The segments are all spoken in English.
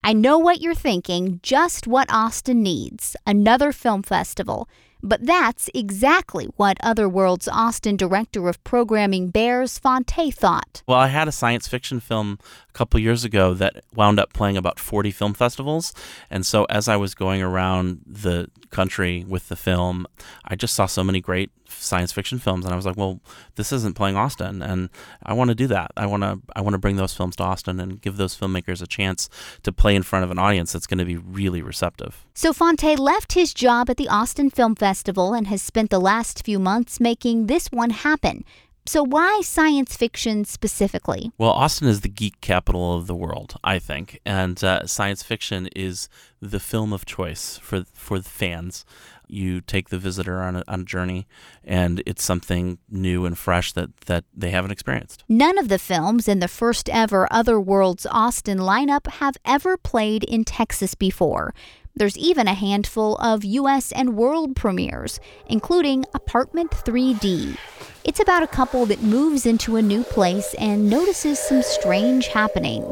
I know what you're thinking, just what Austin needs, another film festival. But that's exactly what Otherworld's Austin director of programming Bears Fonte thought. Well, I had a science fiction film a couple years ago that wound up playing about 40 film festivals. And so as I was going around the country with the film, I just saw so many great science fiction films, and I was like, well, this isn't playing Austin, and I want to do that. I want to bring those films to Austin and give those filmmakers a chance to play in front of an audience that's going to be really receptive. So Fonte left his job at the Austin Film Festival and has spent the last few months making this one happen. So why science fiction specifically? Well, Austin is the geek capital of the world, I think, and science fiction is the film of choice for the fans. You take the visitor on a journey, and it's something new and fresh that they haven't experienced. None of the films in the first ever Otherworld's Austin lineup have ever played in Texas before. There's even a handful of U.S. and world premieres, including Apartment 3D. It's about a couple that moves into a new place and notices some strange happenings.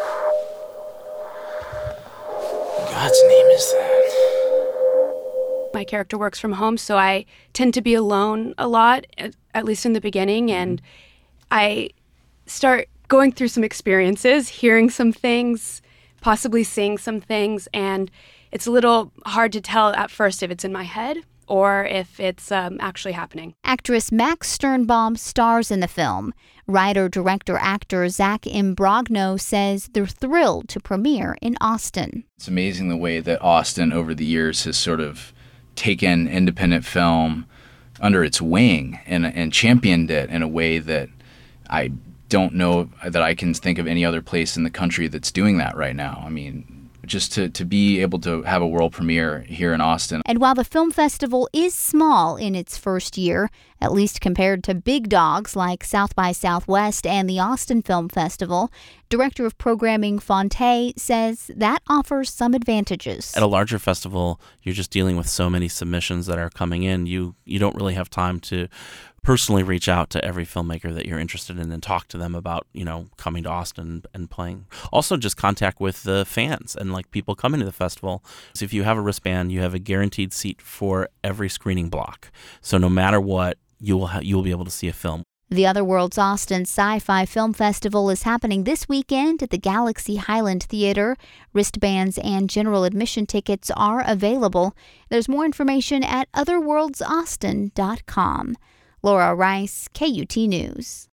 God's name is that? My character works from home, so I tend to be alone a lot, at least in the beginning, and I start going through some experiences, hearing some things, possibly seeing some things, and it's a little hard to tell at first if it's in my head or if it's actually happening. Actress Max Sternbaum stars in the film. Writer, director, actor Zach Imbrogno says they're thrilled to premiere in Austin. It's amazing the way that Austin over the years has sort of taken independent film under its wing and championed it in a way that I don't know that I can think of any other place in the country that's doing that right now. I mean, just to be able to have a world premiere here in Austin. And while the film festival is small in its first year, at least compared to big dogs like South by Southwest and the Austin Film Festival, Director of Programming Fonte says that offers some advantages. At a larger festival, you're just dealing with so many submissions that are coming in. You don't really have time to personally reach out to every filmmaker that you're interested in and talk to them about, coming to Austin and playing. Also, just contact with the fans and people coming to the festival. So if you have a wristband, you have a guaranteed seat for every screening block. So no matter what, you will be able to see a film. The Otherworld's Austin Sci-Fi Film Festival is happening this weekend at the Galaxy Highland Theater. Wristbands and general admission tickets are available. There's more information at otherworldsaustin.com. Laura Rice, KUT News.